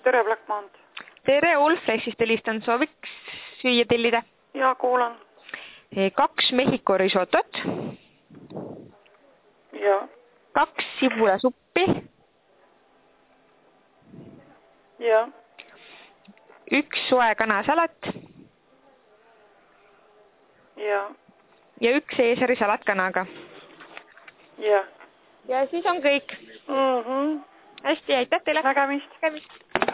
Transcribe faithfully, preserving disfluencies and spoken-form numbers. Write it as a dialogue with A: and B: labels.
A: tere, Blackmount.
B: Tere, Ulflexist helistan, sooviks süüa tellida?
A: Ja, kuulan.
B: Kaks Mehhiko risotot.
A: Ja.
B: Kaks sibulasuppi.
A: Ja.
B: Üks soe kanasalat.
A: Ja.
B: Ja üks Caesari salat kanaga.
A: Ja.
B: Ja siis on kõik.
A: Mhm.
B: Hästi, aitäh teile.
A: Nägemist.
B: Nägemist.